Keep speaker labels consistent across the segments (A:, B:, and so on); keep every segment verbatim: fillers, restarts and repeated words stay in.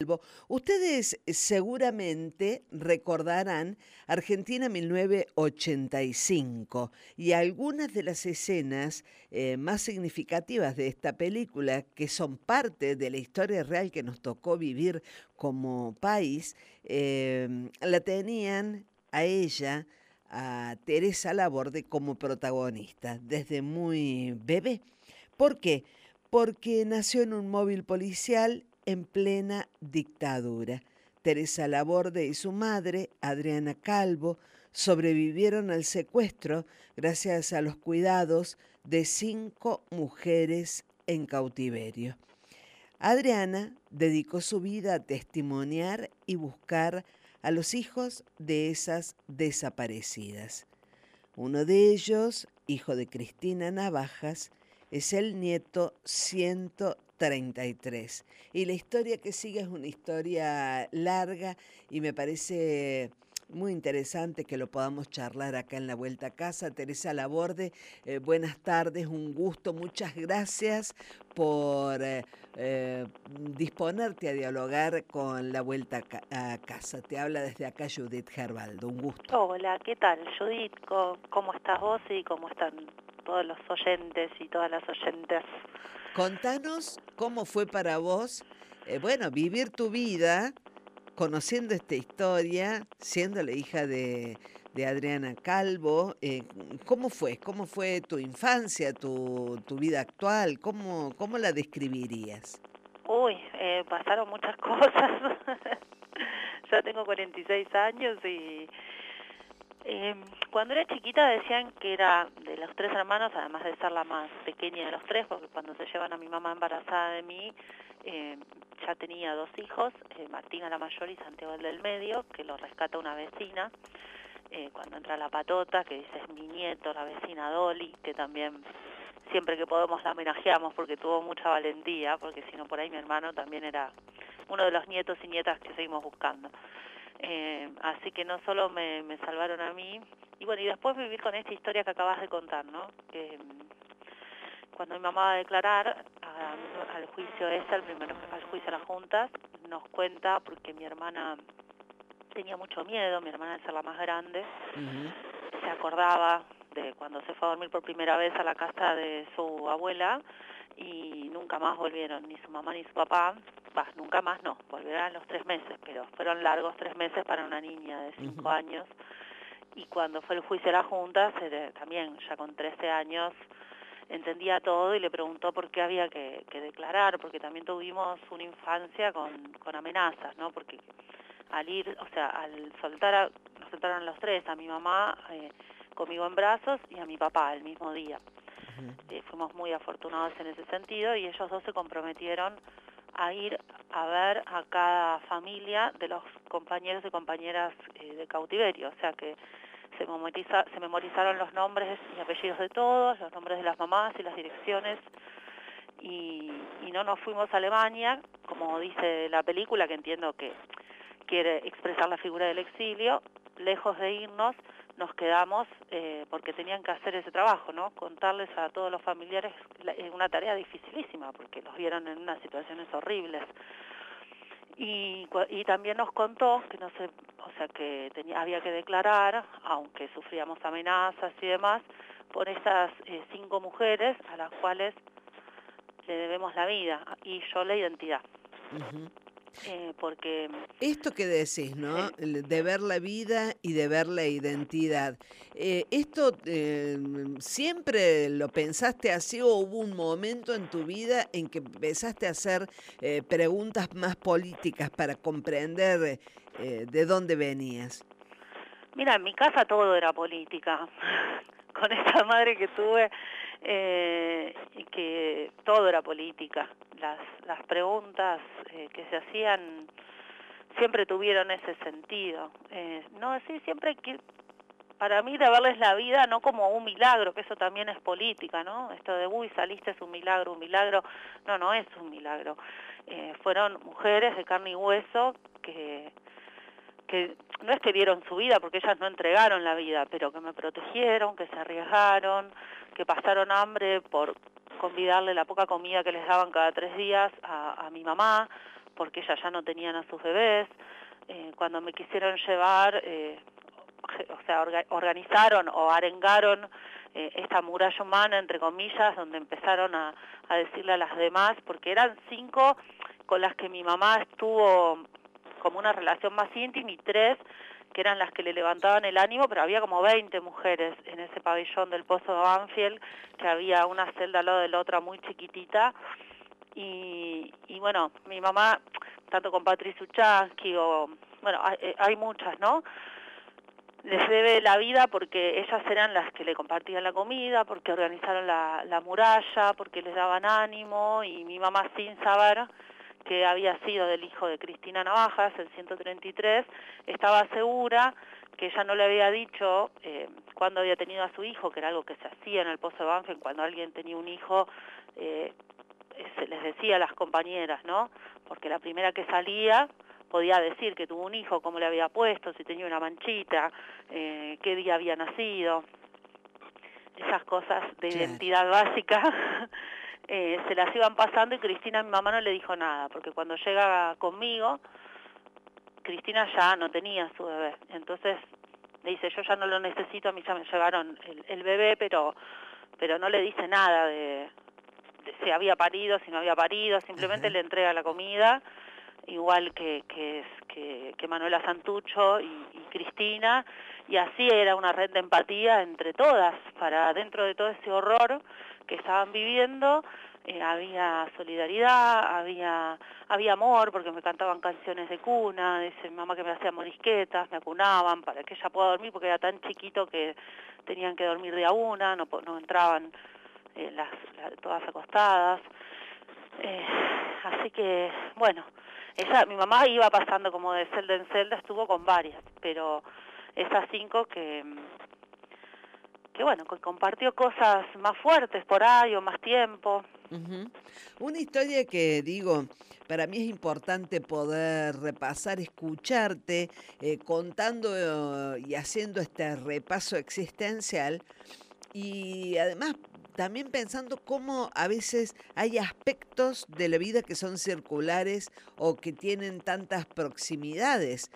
A: Calvo. Ustedes seguramente recordarán Argentina mil novecientos ochenta y cinco y algunas de las escenas eh, más significativas de esta película, que son parte de la historia real que nos tocó vivir como país, eh, la tenían a ella, a Teresa Laborde, como protagonista desde muy bebé. ¿Por qué? Porque nació en un móvil policial en plena dictadura. Teresa Laborde y su madre, Adriana Calvo, sobrevivieron al secuestro gracias a los cuidados de cinco mujeres en cautiverio. Adriana dedicó su vida a testimoniar y buscar a los hijos de esas desaparecidas. Uno de ellos, hijo de Cristina Navajas, es el nieto ciento treinta y tres. Y la historia que sigue es una historia larga y me parece muy interesante que lo podamos charlar acá en La Vuelta a Casa. Teresa Laborde, eh, buenas tardes, un gusto, muchas gracias por eh, eh, disponerte a dialogar con La Vuelta a, ca a Casa. Te habla desde acá Judith Gerbaldo, un gusto.
B: Hola, ¿qué tal, Judith? ¿Cómo estás vos y cómo están todos los oyentes y todas las oyentes?
A: Contanos cómo fue para vos, eh, bueno, vivir tu vida conociendo esta historia, siendo la hija de, de Adriana Calvo. Eh, ¿Cómo fue? ¿Cómo fue tu infancia, tu, tu vida actual? ¿Cómo, cómo la describirías?
B: Uy, eh, pasaron muchas cosas. Ya tengo cuarenta y seis años y eh, cuando era chiquita decían que era de los tres hermanos, además de ser la más pequeña de los tres, porque cuando se llevan a mi mamá embarazada de mí, eh, ya tenía dos hijos, eh, Martina la mayor y Santiago el del medio, que lo rescata una vecina. Eh, cuando entra la patota, que dice es mi nieto, la vecina Dolly, que también siempre que podemos la homenajeamos porque tuvo mucha valentía, porque si no por ahí mi hermano también era uno de los nietos y nietas que seguimos buscando. Eh, así que no solo me, me salvaron a mí, y bueno, y después vivir con esta historia que acabas de contar, ¿no? Que cuando mi mamá va a declarar a, al juicio ese, al, primero, al juicio a las juntas, nos cuenta, porque mi hermana tenía mucho miedo, mi hermana al ser la más grande, uh-huh. se acordaba de cuando se fue a dormir por primera vez a la casa de su abuela y nunca más volvieron, ni su mamá ni su papá. Bah, nunca más no, volvieron a los tres meses, pero fueron largos tres meses para una niña de cinco uh-huh. años. Y cuando fue el juicio a la Junta, se, también ya con trece años, entendía todo y le preguntó por qué había que, que declarar, porque también tuvimos una infancia con, con amenazas, ¿no? Porque al ir, o sea, al soltar, a, nos soltaron los tres, a mi mamá eh, conmigo en brazos y a mi papá el mismo día. Uh-huh. Eh, fuimos muy afortunados en ese sentido y ellos dos se comprometieron a ir a ver a cada familia de los compañeros y compañeras eh, de cautiverio, o sea que se, memoriza, se memorizaron los nombres y apellidos de todos, los nombres de las mamás y las direcciones, y, y no nos fuimos a Alemania, como dice la película, que entiendo que quiere expresar la figura del exilio. Lejos de irnos, nos quedamos eh, porque tenían que hacer ese trabajo, ¿no? Contarles a todos los familiares, es una tarea dificilísima porque los vieron en unas situaciones horribles. Y, y también nos contó que no sé, o sea que tenía, había que declarar, aunque sufríamos amenazas y demás, por esas eh, cinco mujeres a las cuales le debemos la vida y yo la identidad. Uh-huh. Eh, porque
A: esto que decís, ¿no? Sí. De ver la vida y de ver la identidad. Eh, ¿Esto eh, siempre lo pensaste así o hubo un momento en tu vida en que empezaste a hacer eh, preguntas más políticas para comprender eh, de dónde venías?
B: Mira, en mi casa todo era política. Con esta madre que tuve, eh, que todo era política. Las, las preguntas eh, que se hacían siempre tuvieron ese sentido. Eh, no, sí, siempre que para mí de verles la vida no como un milagro, que eso también es política, ¿no? Esto de, uy, saliste es un milagro, un milagro. No, no es un milagro. Eh, fueron mujeres de carne y hueso que... que no es que dieron su vida, porque ellas no entregaron la vida, pero que me protegieron, que se arriesgaron, que pasaron hambre por convidarle la poca comida que les daban cada tres días a, a mi mamá, porque ellas ya no tenían a sus bebés. Eh, cuando me quisieron llevar, eh, o sea, orga, organizaron o arengaron eh, esta muralla humana, entre comillas, donde empezaron a, a decirle a las demás, porque eran cinco con las que mi mamá estuvo como una relación más íntima y tres que eran las que le levantaban el ánimo, pero había como veinte mujeres en ese pabellón del Pozo de Banfield, que había una celda al lado de la otra muy chiquitita, y, y bueno, mi mamá, tanto con Patricia Uchansky, o bueno, hay, hay muchas, ¿no?, les debe la vida porque ellas eran las que le compartían la comida, porque organizaron la, la muralla, porque les daban ánimo, y mi mamá, sin saber que había sido del hijo de Cristina Navajas, el ciento treinta y tres, estaba segura que ella no le había dicho eh, cuándo había tenido a su hijo, que era algo que se hacía en el Pozo de Banfield, cuando alguien tenía un hijo, eh, se les decía a las compañeras, ¿no?, porque la primera que salía podía decir que tuvo un hijo, cómo le había puesto, si tenía una manchita, eh, qué día había nacido, esas cosas de
A: Claro.
B: identidad básica. Eh, se las iban pasando, y Cristina, mi mamá, no le dijo nada, porque cuando llega conmigo, Cristina ya no tenía su bebé. Entonces le dice, yo ya no lo necesito, a mí ya me llevaron el, el bebé, pero pero no le dice nada de, de si había parido, si no había parido, simplemente
A: Ajá.
B: le entrega la comida, igual que que, que, que Manuela Santucho y, y Cristina, y así era una red de empatía entre todas, para dentro de todo ese horror que estaban viviendo, eh, había solidaridad, había había amor, porque me cantaban canciones de cuna, dice mi mamá que me hacían morisquetas, me acunaban para que ella pueda dormir, porque era tan chiquito que tenían que dormir de a una, no, no entraban eh, las, las, todas acostadas, eh, así que, bueno, ella, mi mamá iba pasando como de celda en celda, estuvo con varias, pero esas cinco que... que bueno, que compartió cosas más fuertes por ahí o más tiempo.
A: Uh-huh. Una historia que digo, para mí es importante poder repasar, escucharte, eh, contando eh, y haciendo este repaso existencial, y además también pensando cómo a veces hay aspectos de la vida que son circulares o que tienen tantas proximidades,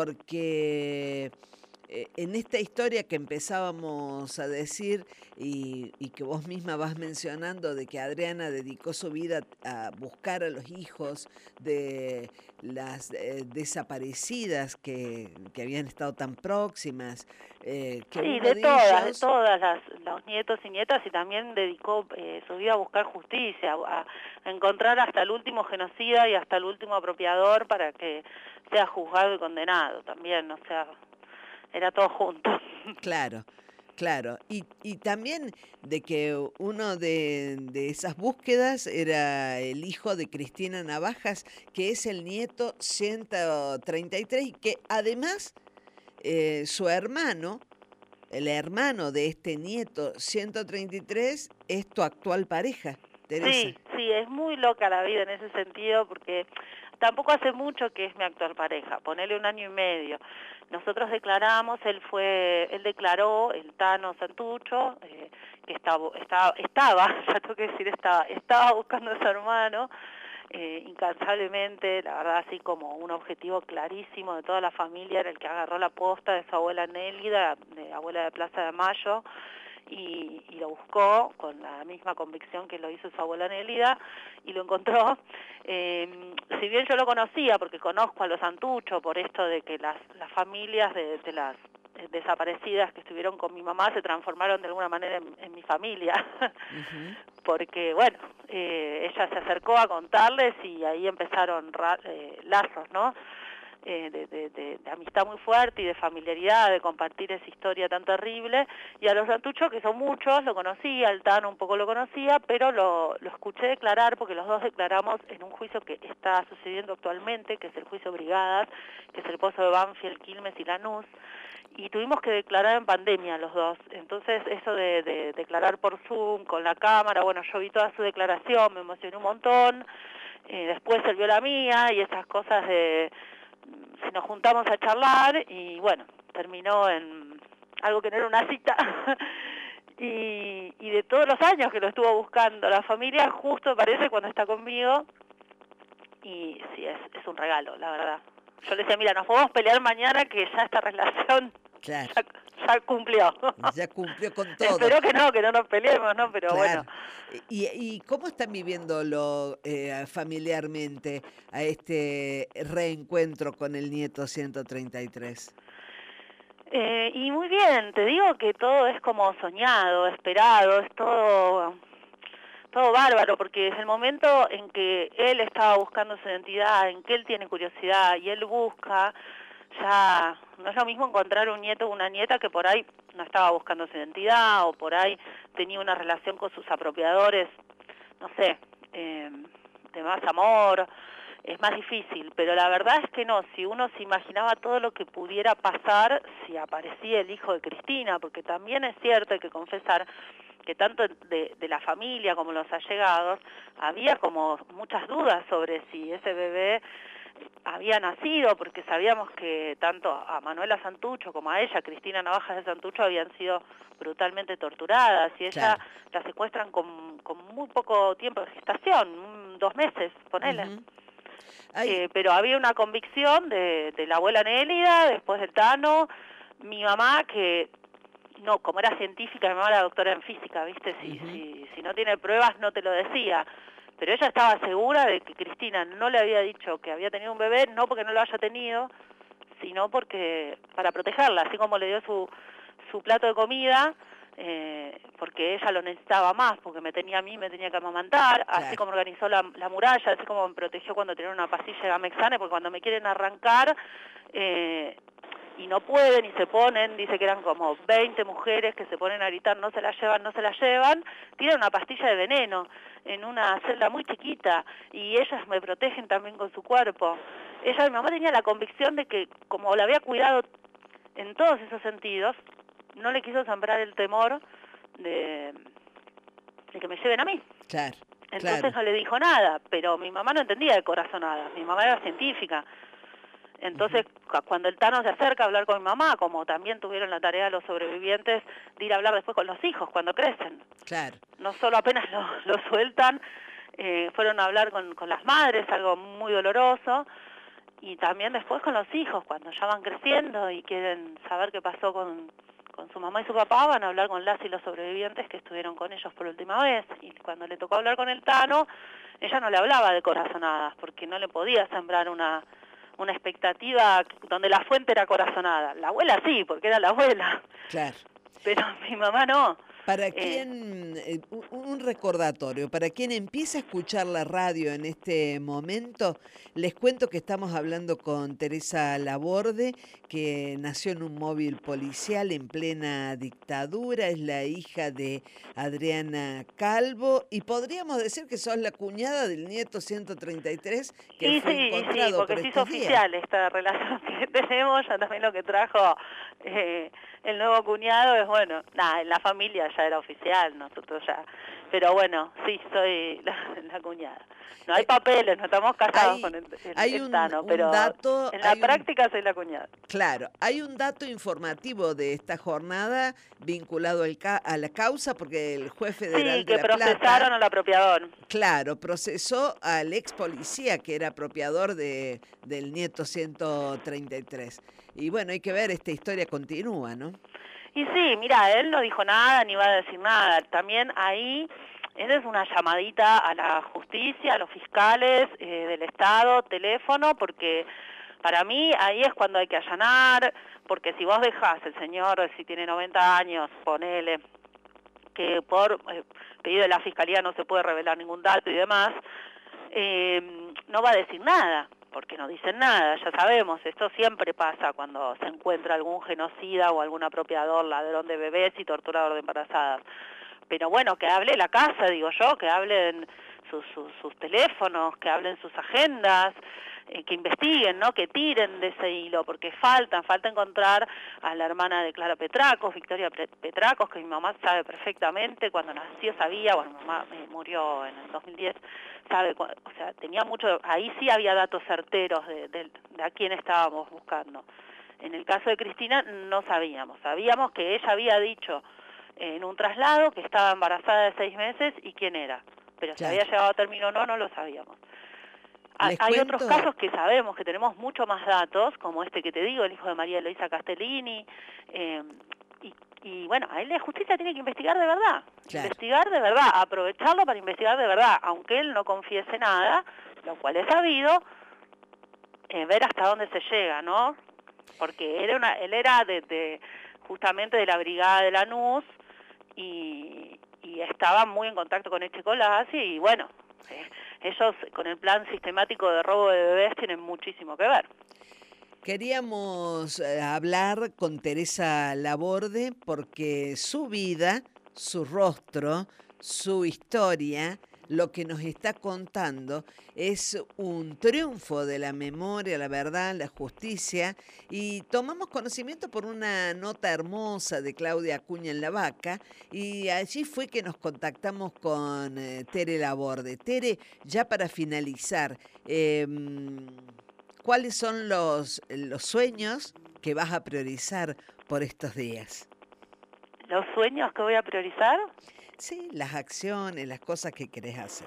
A: porque eh, en esta historia que empezábamos a decir y, y que vos misma vas mencionando de que Adriana dedicó su vida a buscar a los hijos de las eh, desaparecidas que, que habían estado tan próximas, eh, que
B: Sí,
A: uno
B: de
A: de
B: todas, de
A: ellos...
B: todas las, los nietos y nietas, y también dedicó eh, su vida a buscar justicia, a, a encontrar hasta el último genocida y hasta el último apropiador para que sea juzgado y condenado también, o sea, era todo junto.
A: Claro, claro. Y, y también de que uno de, de esas búsquedas era el hijo de Cristina Navajas, que es el nieto ciento treinta y tres, y que además eh, su hermano, el hermano de este nieto ciento treinta y tres, es tu actual pareja, Teresa.
B: Sí, sí, es muy loca la vida en ese sentido, porque tampoco hace mucho que es mi actual pareja, ponele un año y medio. Nosotros declaramos, él fue, él declaró, el Tano Santucho, eh, que estaba, estaba, estaba, ya tengo que decir estaba, estaba buscando a su hermano, eh, incansablemente, la verdad, así como un objetivo clarísimo de toda la familia, era el que agarró la posta de su abuela Nélida, de abuela de Plaza de Mayo, Y, y lo buscó con la misma convicción que lo hizo su abuela Nélida, y lo encontró. Eh, si bien yo lo conocía, porque conozco a los Santucho, por esto de que las, las familias de, de las desaparecidas que estuvieron con mi mamá se transformaron de alguna manera en, en mi familia,
A: Uh-huh.
B: porque bueno, eh, ella se acercó a contarles y ahí empezaron ra eh, lazos, ¿no? Eh, de, de, de, de amistad muy fuerte y de familiaridad, de compartir esa historia tan terrible. Y a los Santucho, que son muchos, lo conocía, al Tano un poco lo conocía, pero lo, lo escuché declarar, porque los dos declaramos en un juicio que está sucediendo actualmente, que es el juicio Brigadas, que es el Pozo de Banfield, Quilmes y Lanús, y tuvimos que declarar en pandemia los dos. Entonces eso de, de declarar por Zoom, con la cámara, bueno, yo vi toda su declaración, me emocioné un montón, eh, después él vio la mía y esas cosas de... Si nos juntamos a charlar y bueno, terminó en algo que no era una cita y, y de todos los años que lo estuvo buscando la familia, justo parece cuando está conmigo, y sí, es, es un regalo, la verdad. Yo le decía, mira, nos podemos pelear mañana que ya esta relación
A: claro.
B: ya, ya cumplió.
A: Ya cumplió con todo.
B: Espero que no, que no nos peleemos, ¿no? Pero
A: claro.
B: bueno.
A: ¿Y, ¿Y cómo están viviéndolo eh, familiarmente a este reencuentro con el nieto ciento treinta y tres?
B: Eh, y muy bien, te digo que todo es como soñado, esperado, es todo... todo bárbaro, porque es el momento en que él estaba buscando su identidad, en que él tiene curiosidad y él busca, ya no es lo mismo encontrar un nieto o una nieta que por ahí no estaba buscando su identidad o por ahí tenía una relación con sus apropiadores, no sé, eh, de más amor, es más difícil, pero la verdad es que no, si uno se imaginaba todo lo que pudiera pasar si aparecía el hijo de Cristina, porque también es cierto, hay que confesar, que tanto de, de la familia como los allegados, había como muchas dudas sobre si ese bebé había nacido, porque sabíamos que tanto a Manuela Santucho como a ella, Cristina Navajas de Santucho, habían sido brutalmente torturadas, y ella
A: claro.
B: la secuestran con, con muy poco tiempo de gestación, dos meses, ponele.
A: Uh-huh. Ay.
B: Eh, pero había una convicción de, de la abuela Nélida, después del Tano, mi mamá que... No, como era científica, mi mamá era doctora en física, ¿viste? Si, uh-huh. si, si no tiene pruebas, no te lo decía. Pero ella estaba segura de que Cristina no le había dicho que había tenido un bebé, no porque no lo haya tenido, sino porque para protegerla, así como le dio su, su plato de comida, eh, porque ella lo necesitaba más, porque me tenía a mí, me tenía que amamantar, claro. Así como organizó la, la muralla, así como me protegió cuando tenía una pastilla de Gamexane, porque cuando me quieren arrancar... Eh, y no pueden y se ponen, dice que eran como veinte mujeres que se ponen a gritar, no se la llevan, no se la llevan, tiran una pastilla de veneno en una celda muy chiquita y ellas me protegen también con su cuerpo. Ella, mi mamá tenía la convicción de que como la había cuidado en todos esos sentidos, no le quiso sembrar el temor de, de que me lleven a mí.
A: Claro,
B: Entonces
A: claro.
B: no le dijo nada, pero mi mamá no entendía de corazonada, mi mamá era científica. Entonces, uh-huh. cuando el Tano se acerca a hablar con mi mamá, como también tuvieron la tarea los sobrevivientes de ir a hablar después con los hijos cuando crecen.
A: Claro.
B: No solo apenas lo, lo sueltan, eh, fueron a hablar con, con las madres, algo muy doloroso, y también después con los hijos, cuando ya van creciendo y quieren saber qué pasó con, con su mamá y su papá, van a hablar con las y los sobrevivientes que estuvieron con ellos por última vez. Y cuando le tocó hablar con el Tano, ella no le hablaba de corazonadas, porque no le podía sembrar una... una expectativa donde la fuente era corazonada. La abuela sí, porque era la abuela.
A: Claro.
B: Pero mi mamá no.
A: Para
B: eh,
A: quien, eh, un recordatorio, para quien empieza a escuchar la radio en este momento, les cuento que estamos hablando con Teresa Laborde, que nació en un móvil policial en plena dictadura, es la hija de Adriana Calvo, y podríamos decir que sos la cuñada del nieto ciento treinta y tres que
B: y
A: fue
B: sí,
A: encontrado
B: sí, porque
A: por
B: se hizo
A: estos
B: oficial
A: días.
B: Esta relación que tenemos, ya también lo que trajo eh, el nuevo cuñado es, bueno, nada, en la familia ya era oficial, nosotros ya, pero bueno, sí, soy la, la cuñada. No hay papeles, no estamos casados
A: hay,
B: con el, el,
A: hay
B: el
A: un,
B: Tano,
A: un
B: pero
A: dato,
B: en la
A: hay
B: práctica
A: un,
B: soy la cuñada.
A: Claro, hay un dato informativo de esta jornada vinculado al ca a la causa, porque el juez federal
B: Sí,
A: de
B: que
A: La
B: procesaron
A: Plata,
B: al apropiador.
A: Claro, procesó al ex policía que era apropiador de, del nieto ciento treinta y tres. Y bueno, hay que ver, esta historia continúa, ¿no?
B: Y sí, mira, él no dijo nada ni va a decir nada. También ahí, esa es una llamadita a la justicia, a los fiscales eh, del Estado, teléfono, porque para mí ahí es cuando hay que allanar, porque si vos dejás, el señor, si tiene noventa años, ponele, que por eh, pedido de la Fiscalía no se puede revelar ningún dato y demás, eh, no va a decir nada, porque no dicen nada, ya sabemos, esto siempre pasa cuando se encuentra algún genocida o algún apropiador, ladrón de bebés y torturador de embarazadas. Pero bueno, que hable la casa, digo yo, que hablen sus, sus, sus teléfonos, que hablen sus agendas, eh, que investiguen, ¿no? Que tiren de ese hilo, porque falta, falta encontrar a la hermana de Clara Petracos, Victoria Petracos, que mi mamá sabe perfectamente, cuando nació sabía, bueno, mi mamá murió en el dos mil diez, sabe, o sea, tenía mucho, ahí sí había datos certeros de, de, de a quién estábamos buscando. En el caso de Cristina no sabíamos, sabíamos que ella había dicho en un traslado que estaba embarazada de seis meses y quién era, pero claro, si había llegado a término o no, no lo sabíamos. Hay,
A: Les
B: hay otros
A: cuento,
B: casos que sabemos que tenemos mucho más datos, como este que te digo, el hijo de María Eloísa Castellini, eh, y, y bueno, ahí la justicia tiene que investigar de verdad,
A: claro,
B: investigar de verdad, aprovecharlo para investigar de verdad, aunque él no confiese nada, lo cual es sabido, eh, ver hasta dónde se llega, ¿no? Porque él era, una, él era de, de, justamente de la brigada de Lanús y, y estaba muy en contacto con este Colassi y bueno, eh, ellos con el plan sistemático de robo de bebés tienen muchísimo que ver.
A: queríamos eh, hablar con Teresa Laborde porque su vida, su rostro, su historia, lo que nos está contando es un triunfo de la memoria, la verdad, la justicia, y tomamos conocimiento por una nota hermosa de Claudia Acuña en La Vaca, y allí fue que nos contactamos con eh, Tere Laborde. Tere, ya para finalizar, eh, ¿cuáles son los, los sueños que vas a priorizar por estos días?
B: ¿Los sueños que voy a priorizar?
A: Sí, las acciones, las cosas que querés hacer.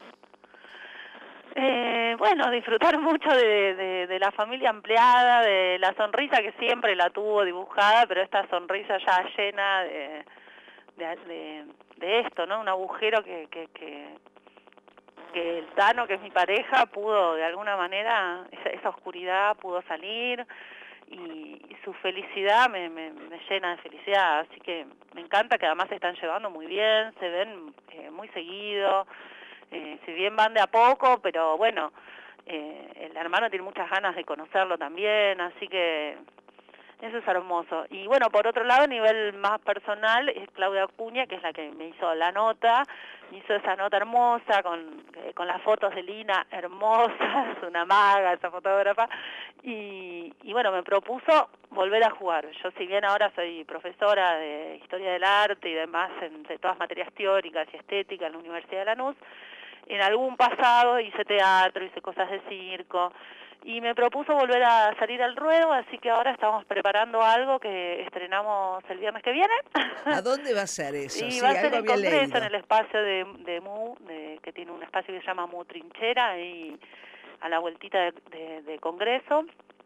B: Eh, bueno, disfrutar mucho de, de, de la familia ampliada, de la sonrisa que siempre la tuvo dibujada, pero esta sonrisa ya llena de, de, de, de esto, ¿no? Un agujero que, que, que, que el Tano, que es mi pareja, pudo de alguna manera, esa, esa oscuridad pudo salir y, y su felicidad me, me, me llena de felicidad, así que me encanta que además se están llevando muy bien, se ven eh, muy seguido. Eh, si bien van de a poco, pero bueno, eh, el hermano tiene muchas ganas de conocerlo también, así que eso es hermoso. Y bueno, por otro lado, a nivel más personal, es Claudia Acuña, que es la que me hizo la nota, me hizo esa nota hermosa con, eh, con las fotos de Lina, hermosas, una maga esa fotógrafa, y, y bueno, me propuso volver a jugar. Yo, si bien ahora soy profesora de Historia del Arte y demás, en, de todas materias teóricas y estéticas en la Universidad de Lanús, en algún pasado hice teatro, hice cosas de circo, y me propuso volver a salir al ruedo, así que ahora estamos preparando algo que estrenamos el viernes que viene.
A: ¿A dónde va a ser eso?
B: Y
A: Sí,
B: va a ser
A: algo
B: en
A: había
B: Congreso,
A: leído.
B: en el espacio de, de MU, de, que tiene un espacio que se llama MU Trinchera, y a la vueltita de, de, de Congreso.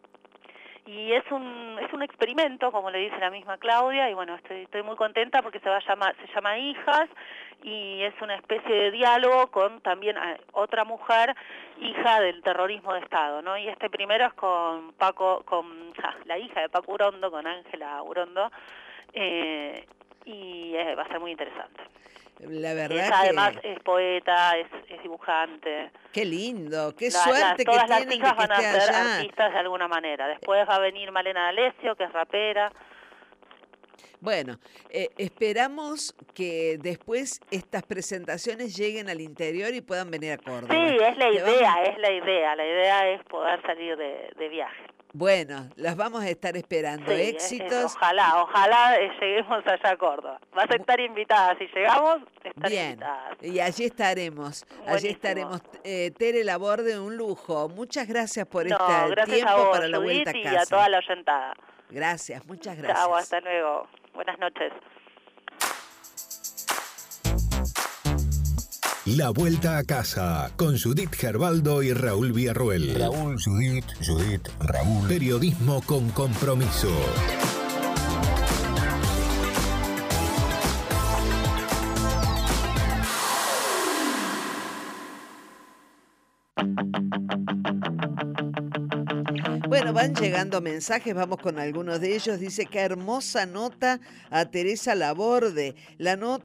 B: Y es un es un experimento, como le dice la misma Claudia, y bueno, estoy, estoy muy contenta porque se va a llamar, se llama Hijas, y es una especie de diálogo con también otra mujer, hija del terrorismo de Estado, ¿no? Y este primero es con Paco, con ja, la hija de Paco Urondo, con Ángela Urondo, eh, y eh, va a ser muy interesante.
A: La verdad
B: Ella
A: que...
B: además es poeta, es, es dibujante.
A: Qué lindo, qué
B: La,
A: suerte
B: la,
A: que
B: todas las
A: tienen de
B: hijas
A: que
B: van a
A: esté
B: ser
A: allá.
B: artistas de alguna manera. Después va a venir Malena D'Alessio, que es rapera.
A: Bueno, eh, esperamos que después estas presentaciones lleguen al interior y puedan venir a Córdoba.
B: Sí, es la
A: Te
B: idea,
A: vamos...
B: es la idea. La idea es poder salir de, de viaje.
A: Bueno, las vamos a estar esperando.
B: Sí,
A: Éxitos.
B: Es, es, ojalá, ojalá eh, lleguemos allá a Córdoba. Vas a estar invitada. Si llegamos, estar
A: Bien,
B: invitadas.
A: y allí estaremos.
B: Buenísimo.
A: Allí estaremos. Eh, Tere Laborde, un lujo. Muchas gracias por
B: no,
A: este
B: gracias
A: tiempo
B: a vos,
A: para la
B: Judith,
A: vuelta a casa.
B: Y a toda la oyentada.
A: Gracias, muchas gracias.
B: Chao, hasta luego. Buenas noches.
C: La Vuelta a Casa, con Judith Gerbaldo y Raúl Villarroel.
D: Raúl, Judith, Judith, Raúl.
C: Periodismo con compromiso.
A: Bueno, van llegando mensajes, vamos con algunos de ellos. Dice, qué hermosa nota a Teresa Laborde. La nota